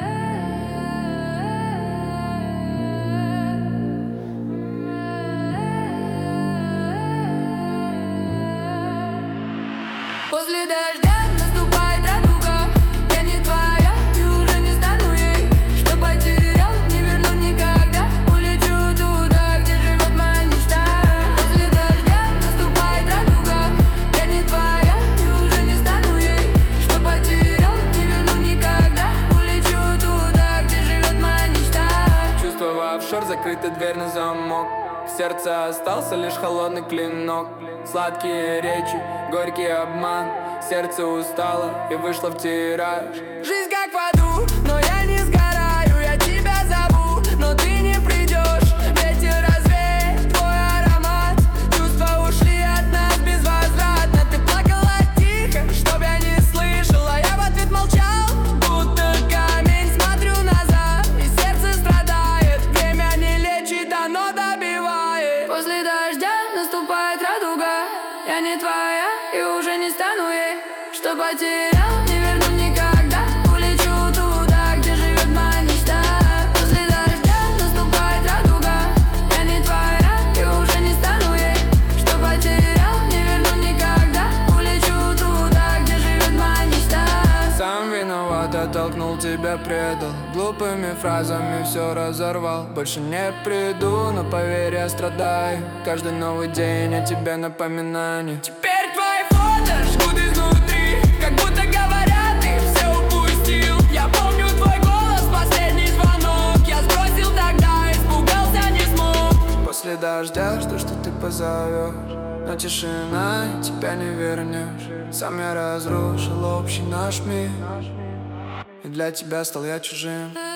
После дождя наступает радуга. Я не твоя и уже не стану ей. Что потерял, не верну никогда. Улечу туда, где живет моя мечта. После дождя наступает радуга. Я не твоя и уже не стану ей. Что потерял, не верну никогда. Улечу туда, где живет моя мечта. Чувство в офшор, закрыта дверь на замок. В сердце остался лишь холодный клинок. Сладкие речи, горький обман. Сердце устало и вышло в тираж. Жизнь как в аду, но я не сгораю. Я тебя зову, но ты не придешь. Ветер развеет твой аромат. Чувства ушли от нас безвозвратно. Ты плакала тихо, чтоб я не слышала. Я в ответ молчал, будто камень. Смотрю назад, и сердце страдает. Время не лечит, оно добивает. После дождя наступает радуга. Я не твоя и уже не стану ей. Что потерял, не верну никогда. Улечу туда, где живет моя мечта. После дождя наступает радуга. Я не твоя и уже не стану ей. Что потерял, не верну никогда. Улечу туда, где живет моя мечта. Сам виноват, оттолкнул тебя, предал. Глупыми фразами все разорвал. Больше не приду, но поверь, я страдаю. Каждый новый день о тебе напоминание. Теперь твои фото жгут изнутри, как будто говорят, ты все упустил. Я помню твой голос, последний звонок. Я сбросил тогда, испугался, не смог. После дождя жду, что ты позовешь, но тишина, и тебя не вернешь. Сам я разрушил общий наш мир, и для тебя стал я чужим.